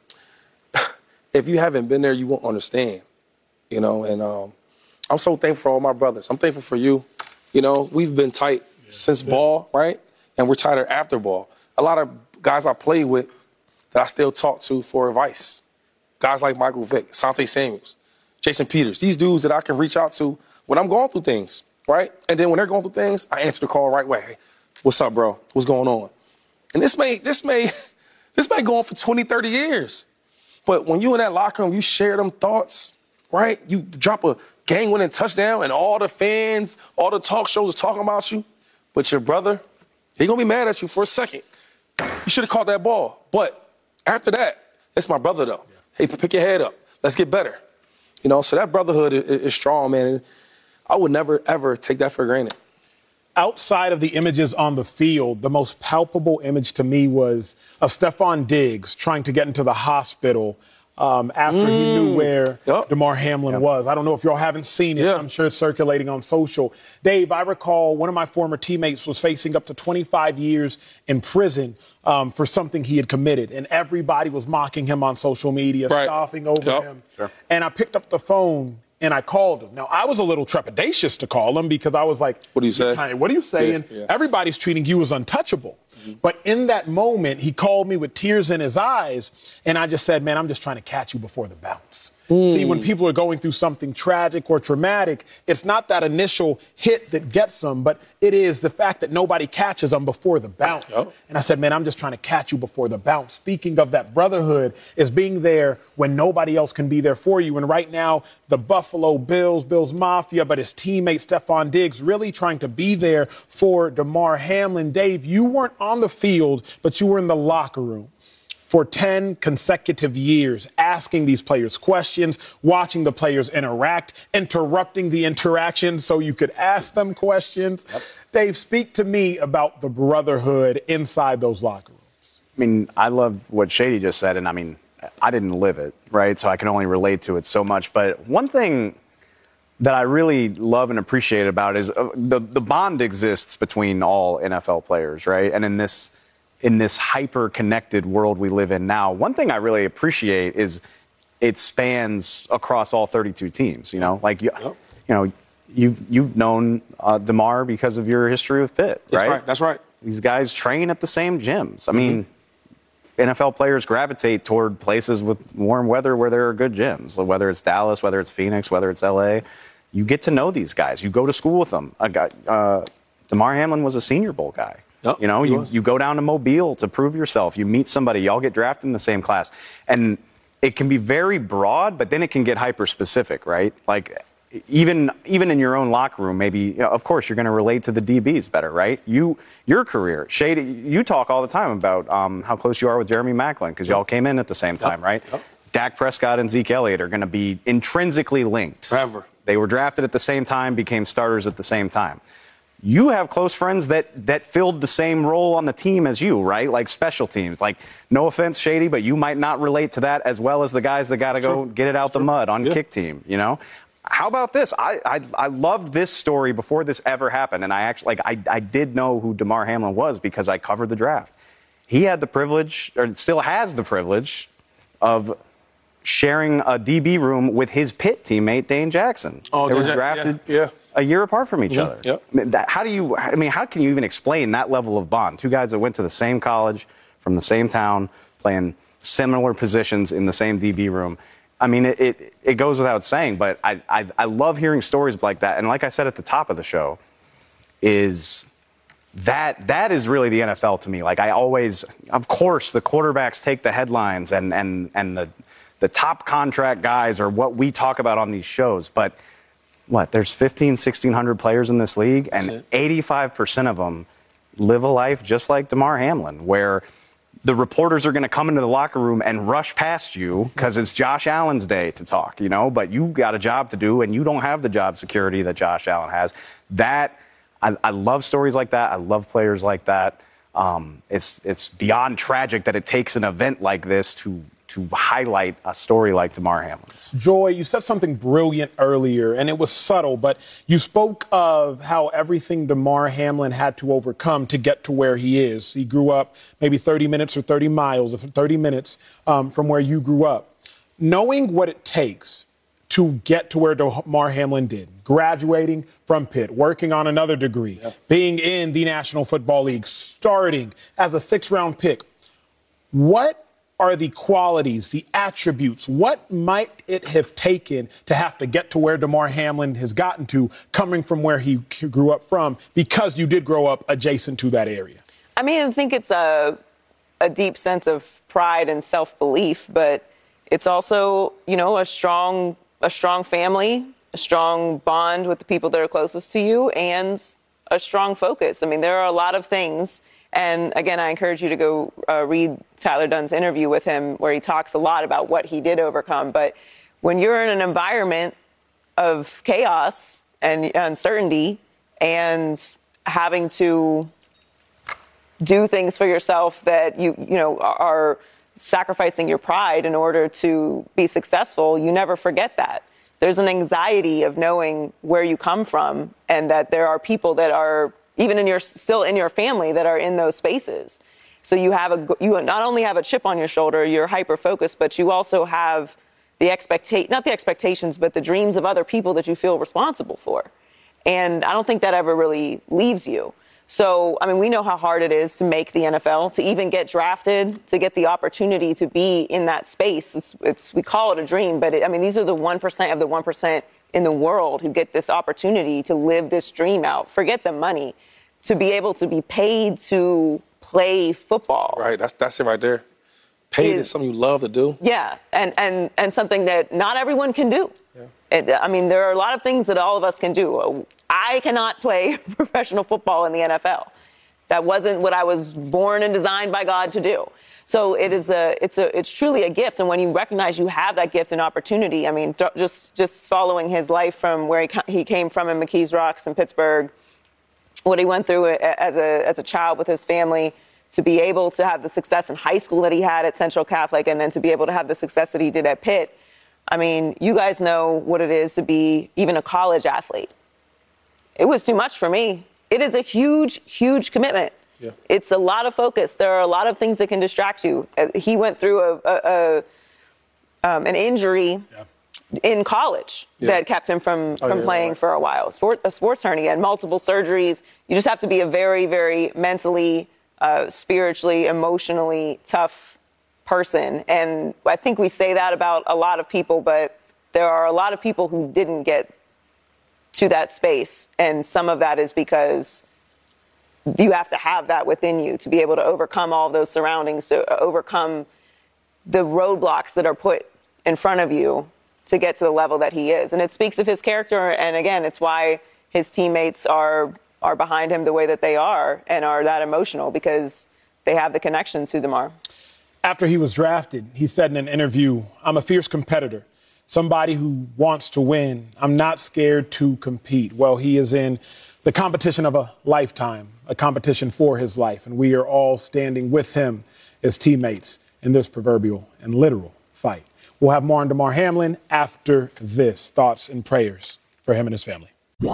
if you haven't been there, you won't understand, you know. And um, I'm so thankful for all my brothers. I'm thankful for you. You know, we've been tight yeah, since ball, right? And we're tighter after ball. A lot of guys I play with that I still talk to for advice. Guys like Michael Vick, Asante Samuels, Jason Peters. These dudes that I can reach out to when I'm going through things, right? And then when they're going through things, I answer the call right away. Hey, what's up, bro? What's going on? And this may, this may, this may go on for twenty, thirty years. But when you in that locker room, you share them thoughts, right? You drop a game-winning touchdown and all the fans, all the talk shows are talking about you. But your brother, he gonna be mad at you for a second. You should have caught that ball. But after that, it's my brother, though. Yeah. Hey, pick your head up. Let's get better. You know, so that brotherhood is, is strong, man. And I would never, ever take that for granted. Outside of the images on the field, the most palpable image to me was of Stephon Diggs trying to get into the hospital um, after mm. he knew where yep. Damar Hamlin yep. was. I don't know if y'all haven't seen it. Yeah. I'm sure it's circulating on social. Dave, I recall one of my former teammates was facing up to twenty-five years in prison um, for something he had committed, and everybody was mocking him on social media, right. scoffing over yep. him. Sure. And I picked up the phone and I called him. Now, I was a little trepidatious to call him because I was like, what do you say? What are you saying? Yeah, yeah. Everybody's treating you as untouchable. Mm-hmm. But in that moment, he called me with tears in his eyes, and I just said, man, I'm just trying to catch you before the bounce. Mm. See, when people are going through something tragic or traumatic, it's not that initial hit that gets them, but it is the fact that nobody catches them before the bounce. Oh. And I said, man, I'm just trying to catch you before the bounce. Speaking of that brotherhood, is being there when nobody else can be there for you. And right now, the Buffalo Bills, Bills Mafia, but his teammate Stephon Diggs really trying to be there for Damar Hamlin. Dave, you weren't on the field, but you were in the locker room for ten consecutive years, asking these players questions, watching the players interact, interrupting the interaction so you could ask them questions. Yep. Dave, speak to me about the brotherhood inside those locker rooms. I mean, I love what Shady just said, and I mean, I didn't live it, right? So I can only relate to it so much. But one thing that I really love and appreciate about it is uh, the, the bond exists between all N F L players, right? And in this in this hyper-connected world we live in now, one thing I really appreciate is it spans across all thirty-two teams, you know? Like, you, yep. you know, you've you've known uh, Damar because of your history with Pitt, That's right? right? That's right. These guys train at the same gyms. I mean, mm-hmm. N F L players gravitate toward places with warm weather where there are good gyms, so whether it's Dallas, whether it's Phoenix, whether it's L A. You get to know these guys. You go to school with them. A guy, uh, Damar Hamlin was a Senior Bowl guy. Yep, you know, you, you go down to Mobile to prove yourself. You meet somebody. Y'all get drafted in the same class. And it can be very broad, but then it can get hyper-specific, right? Like, even even in your own locker room, maybe, you know, of course, you're going to relate to the D Bs better, right? You, your career. Shady, you talk all the time about um, how close you are with Jeremy Maclin because y'all came in at the same time, yep. right? Yep. Dak Prescott and Zeke Elliott are going to be intrinsically linked. Forever. They were drafted at the same time, became starters at the same time. you have close friends that that filled the same role on the team as you, right? Like special teams. Like, no offense, Shady, but you might not relate to that as well as the guys that got to go get it out the mud on yeah. kick team, you know? How about this? I, I I loved this story before this ever happened, and I actually, like, I, I did know who Damar Hamlin was because I covered the draft. He had the privilege, or still has the privilege, of sharing a D B room with his Pitt teammate, Dane Jackson. Oh, they were Jack- drafted yeah, yeah. a year apart from each Mm-hmm. other. Yep. I mean, that, how do you, I mean, how can you even explain that level of bond? Two guys that went to the same college, from the same town, playing similar positions in the same D B room. I mean, it, it, it goes without saying, but I, I, I love hearing stories like that. And like I said at the top of the show, is that that is really the N F L to me. Like, I always, of course, the quarterbacks take the headlines and, and, and the, the top contract guys are what we talk about on these shows. But what, there's fifteen, sixteen hundred players in this league, and eighty-five percent of them live a life just like Damar Hamlin, where the reporters are going to come into the locker room and rush past you because it's Josh Allen's day to talk, you know, but you got a job to do and you don't have the job security that Josh Allen has. That, I, I love stories like that. I love players like that. Um, it's it's beyond tragic that it takes an event like this to to highlight a story like Damar Hamlin's. Joy, you said something brilliant earlier, and it was subtle, but you spoke of how everything Damar Hamlin had to overcome to get to where he is. He grew up maybe thirty minutes or thirty miles, or thirty minutes um, from where you grew up. Knowing what it takes to get to where Damar Hamlin did, graduating from Pitt, working on another degree, yep. being in the National Football League, starting as a six-round pick, what are the qualities, the attributes? What might it have taken to have to get to where Damar Hamlin has gotten to, coming from where he grew up from, because you did grow up adjacent to that area? I mean, I think it's a, a deep sense of pride and self-belief, but it's also, you know, a strong, a strong family, a strong bond with the people that are closest to you, and a strong focus. I mean, there are a lot of things. And again, I encourage you to go uh, read Tyler Dunn's interview with him, where he talks a lot about what he did overcome. But when you're in an environment of chaos and uncertainty and having to do things for yourself that you, you know, are sacrificing your pride in order to be successful, you never forget that. There's an anxiety of knowing where you come from, and that there are people that are even in your still in your family that are in those spaces. So you have a you not only have a chip on your shoulder, you're hyper focused, but you also have the expectation, not the expectations, but the dreams of other people that you feel responsible for. And I don't think that ever really leaves you. So, I mean, we know how hard it is to make the N F L, to even get drafted, to get the opportunity to be in that space. It's, it's we call it a dream, but it, I mean, these are the one percent of the one percent in the world who get this opportunity to live this dream out. Forget the money. To be able to be paid to play football. Right, that's that's it right there. Paid is, is something you love to do. Yeah, and, and, and something that not everyone can do. Yeah. It, I mean, there are a lot of things that all of us can do. I cannot play professional football in the N F L. That wasn't what I was born and designed by God to do. So it is a, it's a, it's truly a gift. And when you recognize you have that gift and opportunity, I mean, th- just just following his life from where he, ca- he came from in McKees Rocks in Pittsburgh, what he went through as a as a child with his family, to be able to have the success in high school that he had at Central Catholic, and then to be able to have the success that he did at Pitt. I mean, you guys know what it is to be even a college athlete. It was too much for me. It is a huge, huge commitment. Yeah. It's a lot of focus. There are a lot of things that can distract you. He went through a, a, a um, an injury yeah. in college yeah. that kept him from, oh, from yeah, playing right. for a while. Sport, a sports hernia and multiple surgeries. You just have to be a very, very mentally, uh, spiritually, emotionally tough person. And I think we say that about a lot of people, but there are a lot of people who didn't get to that space. And some of that is because you have to have that within you to be able to overcome all of those surroundings, to overcome the roadblocks that are put in front of you to get to the level that he is. And it speaks of his character. And again, it's why his teammates are are behind him the way that they are and are that emotional, because they have the connection to Damar. After he was drafted, he said in an interview, "I'm a fierce competitor. somebody who wants to win. I'm not scared to compete. Well, he is in the competition of a lifetime, a competition for his life, and we are all standing with him as teammates in this proverbial and literal fight. We'll have more on Damar Hamlin after this. Thoughts and prayers for him and his family.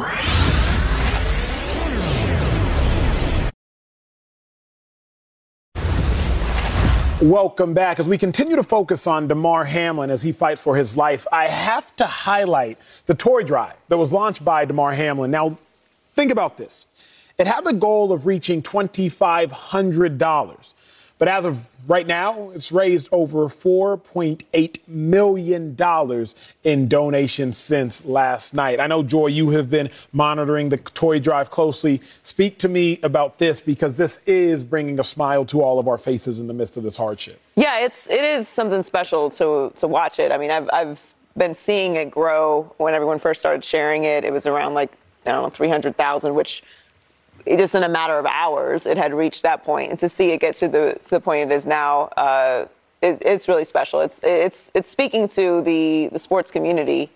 Welcome back. As we continue to focus on Damar Hamlin as he fights for his life, I have to highlight the toy drive that was launched by Damar Hamlin. Now, think about this. It had the goal of reaching two thousand five hundred dollars. But as of right now, it's raised over four point eight million dollars in donations since last night. I know, Joy, you have been monitoring the toy drive closely. Speak to me about this, because this is bringing a smile to all of our faces in the midst of this hardship. Yeah, it's it is something special to to watch it. I mean, I've I've been seeing it grow. When everyone first started sharing it, it was around like, I don't know, three hundred thousand, which it just in a matter of hours, it had reached that point. And to see it get to the to the point it is now, uh, is it's really special. It's it's it's speaking to the the sports community,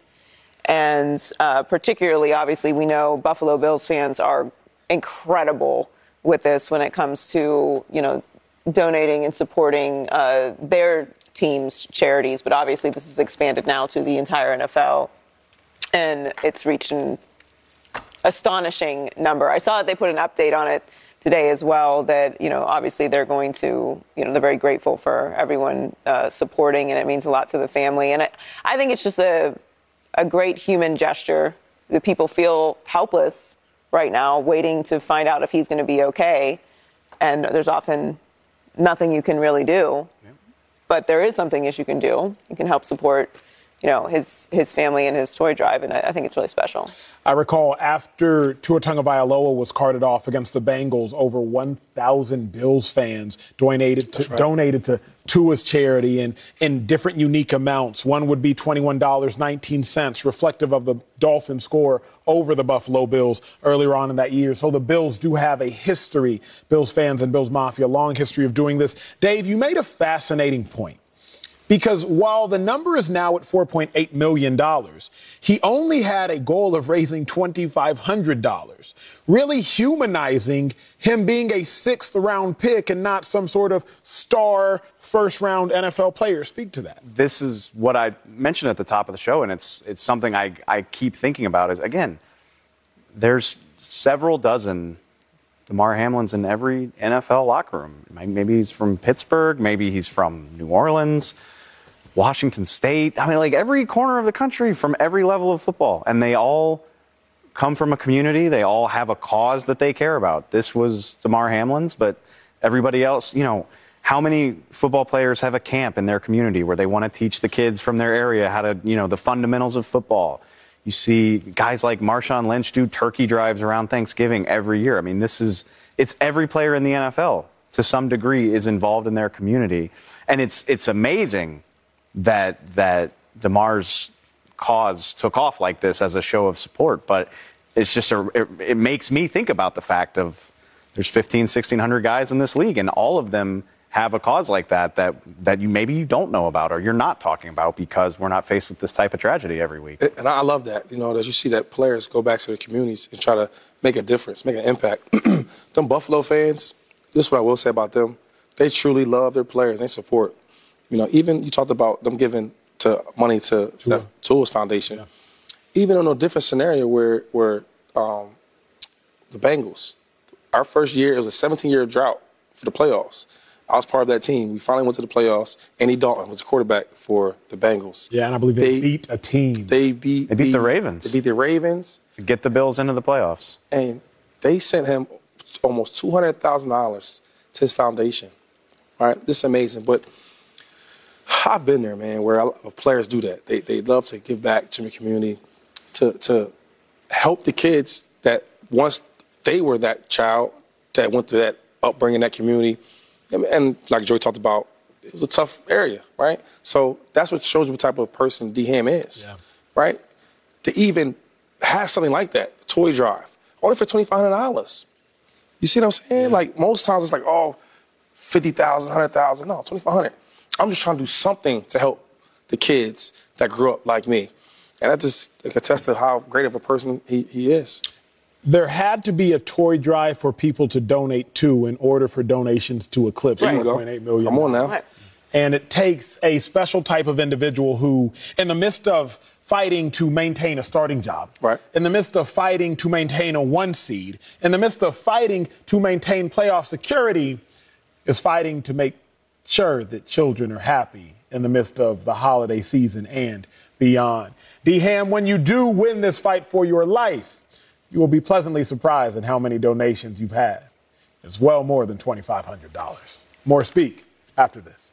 and uh, particularly, obviously, we know Buffalo Bills fans are incredible with this when it comes to, you know, donating and supporting uh, their team's charities. But obviously, this is expanded now to the entire N F L, and it's reached an astonishing number. I saw that they put an update on it today as well, that, you know, obviously they're going to, you know, they're very grateful for everyone uh, supporting, and it means a lot to the family. And I, I think it's just a, a great human gesture that people feel helpless right now, waiting to find out if he's going to be okay. And there's often nothing you can really do, yeah. But there is something that you can do. You can help support, you know, his his family and his toy drive, and I, I think it's really special. I recall after Tua Tagovailoa was carted off against the Bengals, over one thousand Bills fans donated to, right. donated to Tua's charity in, in different unique amounts. One would be twenty-one dollars and nineteen cents, reflective of the Dolphins' score over the Buffalo Bills earlier on in that year. So the Bills do have a history, Bills fans and Bills Mafia, a long history of doing this. Dave, you made a fascinating point. Because while the number is now at four point eight million dollars, he only had a goal of raising two thousand five hundred dollars, really humanizing him being a sixth-round pick and not some sort of star first-round N F L player. Speak to that. This is what I mentioned at the top of the show, and it's it's something I, I keep thinking about is, again, there's several dozen Damar Hamlins in every N F L locker room. Maybe he's from Pittsburgh. Maybe he's from New Orleans, Washington State. I mean, like every corner of the country from every level of football. And they all come from a community. They all have a cause that they care about. This was Damar Hamlin's, but everybody else, you know, how many football players have a camp in their community where they want to teach the kids from their area how to, you know, the fundamentals of football? You see guys like Marshawn Lynch do turkey drives around Thanksgiving every year. I mean, this is, it's every player in the N F L to some degree is involved in their community. And it's it's amazing that that Damar's cause took off like this as a show of support. But it's just a, it, it makes me think about the fact of there's fifteen, sixteen hundred guys in this league, and all of them have a cause like that that that you maybe you don't know about or you're not talking about because we're not faced with this type of tragedy every week. And I love that, you know, as you see that players go back to their communities and try to make a difference, make an impact. Them Buffalo fans, this is what I will say about them. They truly love their players. They support. You know, even you talked about them giving to money to the Tua's Foundation. Yeah. Even in a different scenario where where um, the Bengals, our first year, it was a seventeen-year drought for the playoffs. I was part of that team. We finally went to the playoffs. Andy Dalton was the quarterback for the Bengals. Yeah, and I believe they, they beat a team. They beat, they beat, beat the Ravens. They beat the Ravens. To get the Bills into the playoffs. And they sent him almost two hundred thousand dollars to his foundation. All right, this is amazing. But I've been there, man, where players do that. They they love to give back to the community, to to help the kids that once they were that child that went through that upbringing, that community. And, and like Joey talked about, it was a tough area, right? So that's what shows you what type of person D. Ham is, yeah. right? To even have something like that, a toy drive, only for twenty-five hundred dollars. You see what I'm saying? Yeah. Like most times it's like, oh, fifty thousand dollars, one hundred thousand dollars. No, twenty-five hundred dollars. I'm just trying to do something to help the kids that grew up like me. And that just like, attests to how great of a person he, he is. There had to be a toy drive for people to donate to in order for donations to eclipse There you one go. point eight million. Come on now. Right. And it takes a special type of individual who, in the midst of fighting to maintain a starting job, right, in the midst of fighting to maintain a one seed, in the midst of fighting to maintain playoff security, is fighting to make sure that children are happy in the midst of the holiday season and beyond. D-Ham, when you do win this fight for your life, you will be pleasantly surprised at how many donations you've had. It's well more than twenty-five hundred dollars. More Speak after this.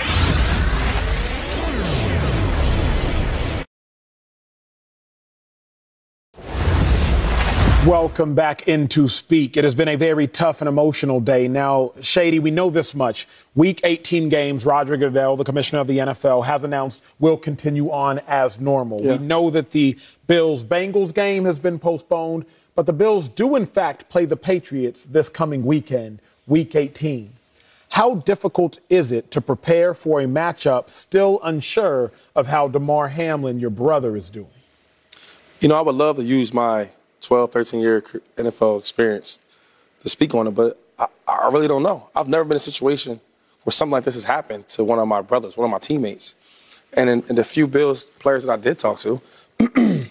Welcome back into Speak. It has been a very tough and emotional day. Now, Shady, we know this much. Week eighteen games, Roger Goodell, the commissioner of the N F L, has announced will continue on as normal. Yeah. We know that the Bills-Bengals game has been postponed, but the Bills do, in fact, play the Patriots this coming weekend, Week eighteen. How difficult is it to prepare for a matchup still unsure of how Damar Hamlin, your brother, is doing? You know, I would love to use my twelve, thirteen-year N F L experience to speak on it, but I, I really don't know. I've never been in a situation where something like this has happened to one of my brothers, one of my teammates. And in, in the few Bills players that I did talk to, you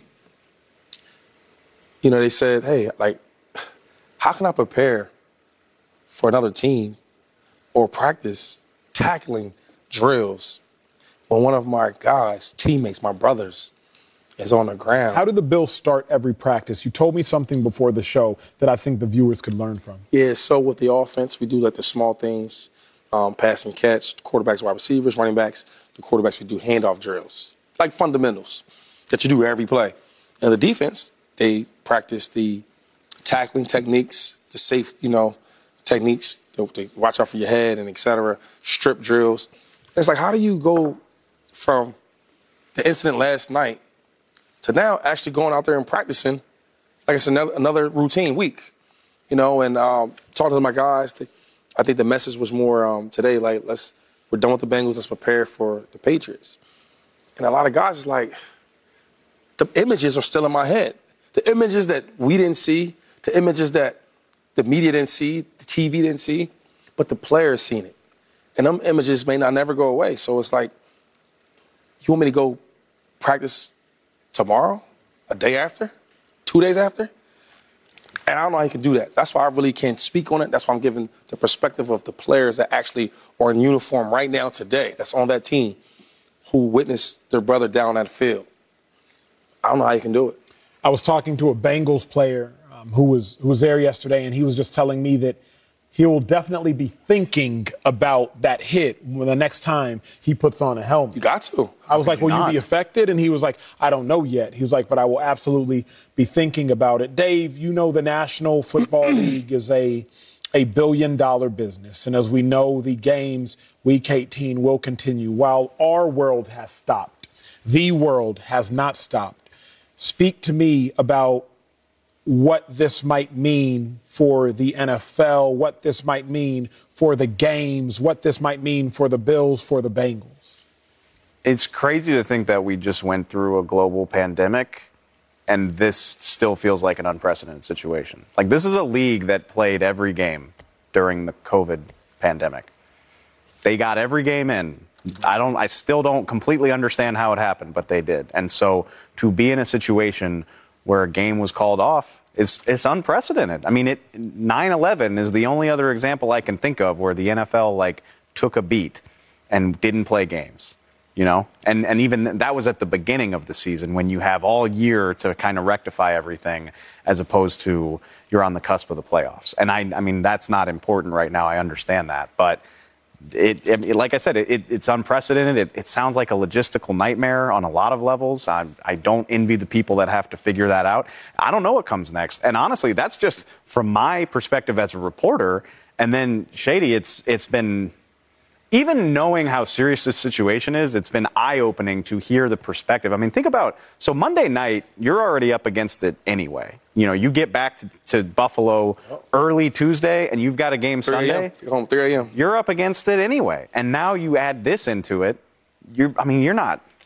know, they said, hey, like, how can I prepare for another team or practice tackling drills when one of my guys, teammates, my brothers, is on the ground? How do the Bills start every practice? You told me something before the show that I think the viewers could learn from. Yeah, so with the offense, we do like the small things, um, pass and catch, quarterbacks, wide receivers, running backs. The quarterbacks, we do handoff drills, like fundamentals that you do every play. And the defense, they practice the tackling techniques, the safe, you know, techniques, to watch out for your head and et cetera, strip drills. It's like, how do you go from the incident last night to now actually going out there and practicing like it's another, another routine week, you know, and um, talking to my guys. They, I think the message was more um, today, like, let's, we're done with the Bengals, let's prepare for the Patriots. And a lot of guys is like, the images are still in my head. The images that we didn't see, the images that the media didn't see, the T V didn't see, but the players seen it. And them images may not never go away. So it's like, you want me to go practice tomorrow, a day after, two days after? And I don't know how you can do that. That's why I really can't speak on it. That's why I'm giving the perspective of the players that actually are in uniform right now today, that's on that team, who witnessed their brother down that field. I don't know how you can do it. I was talking to a Bengals player um, who was who was there yesterday, and he was just telling me that he will definitely be thinking about that hit when the next time he puts on a helmet. You got to. I was like, will you be affected? And he was like, I don't know yet. He was like, but I will absolutely be thinking about it. Dave, you know the National Football League is a a billion-dollar business. And as we know, the games, Week eighteen, will continue. While our world has stopped, the world has not stopped. Speak to me about what this might mean for the N F L, what this might mean for the games, what this might mean for the Bills, for the Bengals. It's crazy to think that we just went through a global pandemic and this still feels like an unprecedented situation. Like, this is a league that played every game during the COVID pandemic. They got every game in. I don't, I still don't completely understand how it happened, but they did. And so to be in a situation where a game was called off, it's it's unprecedented. I mean, it nine eleven is the only other example I can think of where the N F L like took a beat and didn't play games, you know? And and even that was at the beginning of the season when you have all year to kind of rectify everything, as opposed to you're on the cusp of the playoffs. And I I mean, that's not important right now. I understand that, but It, it, like I said, it, it's unprecedented. It, it sounds like a logistical nightmare on a lot of levels. I, I don't envy the people that have to figure that out. I don't know what comes next. And honestly, that's just from my perspective as a reporter. And then, Shady, it's it's been, even knowing how serious this situation is, it's been eye-opening to hear the perspective. I mean, think about, so Monday night, you're already up against it anyway. You know, you get back to, to Buffalo early Tuesday, and you've got a game Sunday. You're home three a.m. You're up against it anyway. And now you add this into it. You're, I mean, you're not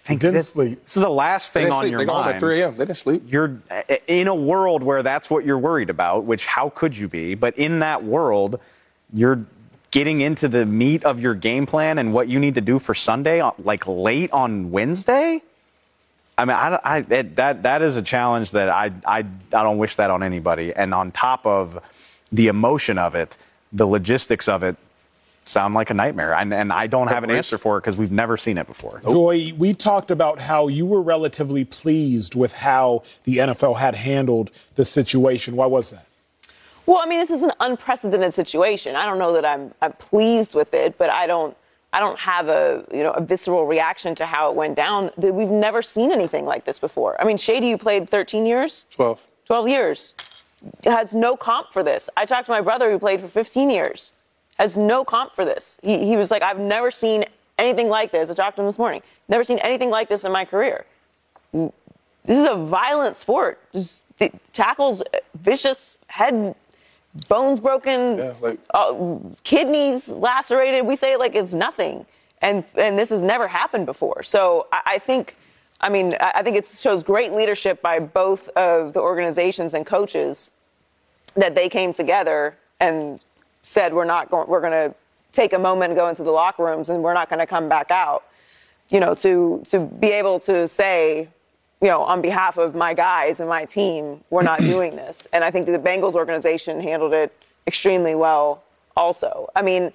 think didn't this, sleep. this is the last thing on sleep. your they mind. They go home at three a.m. They didn't sleep. You're in a world where that's what you're worried about, which how could you be? But in that world, you're getting into the meat of your game plan and what you need to do for Sunday, like late on Wednesday. I mean, I, I, it, that that is a challenge that I, I I don't wish that on anybody. And on top of the emotion of it, the logistics of it sound like a nightmare. And, and I don't have an answer for it because we've never seen it before. Joy, we talked about how you were relatively pleased with how the N F L had handled the situation. Why was that? Well, I mean, this is an unprecedented situation. I don't know that I'm I'm pleased with it, but I don't I don't have a you know a visceral reaction to how it went down. We've never seen anything like this before. I mean, Shady, you played thirteen years? twelve. twelve years. Has no comp for this. I talked to my brother who played for fifteen years. Has no comp for this. He, he was like, I've never seen anything like this. I talked to him this morning. Never seen anything like this in my career. This is a violent sport. Just the tackles, vicious, head, bones broken, yeah, like, uh, kidneys lacerated. We say it like it's nothing. And and this has never happened before. So I, I think, I mean, I, I think it shows great leadership by both of the organizations and coaches that they came together and said we're not going we're going to take a moment and go into the locker rooms and we're not going to come back out, you know, to to be able to say, you know, on behalf of my guys and my team, we're not doing this. And I think the Bengals organization handled it extremely well also. I mean,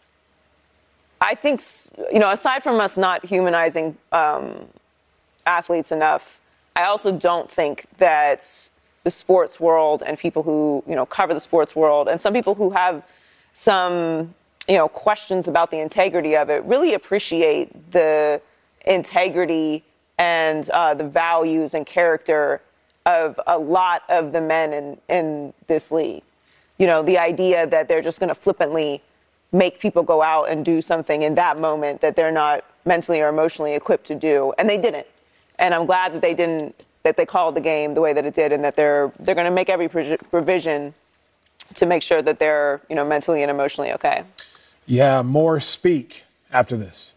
I think, you know, aside from us not humanizing um, athletes enough, I also don't think that the sports world and people who, you know, cover the sports world and some people who have some, you know, questions about the integrity of it really appreciate the integrity and uh, the values and character of a lot of the men in, in this league. You know, the idea that they're just going to flippantly make people go out and do something in that moment that they're not mentally or emotionally equipped to do. And they didn't. And I'm glad that they didn't, that they called the game the way that it did and that they're they're going to make every provision to make sure that they're, you know, mentally and emotionally okay. Yeah, more speak after this.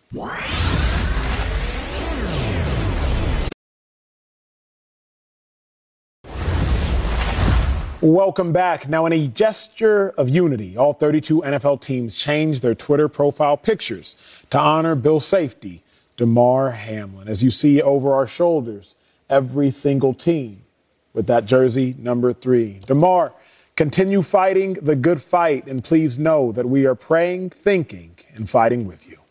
Welcome back. Now, in a gesture of unity, all thirty-two N F L teams changed their Twitter profile pictures to honor Bill Safety, Damar Hamlin. As you see over our shoulders, every single team with that jersey number three. Damar, continue fighting the good fight, and please know that we are praying, thinking, and fighting with you.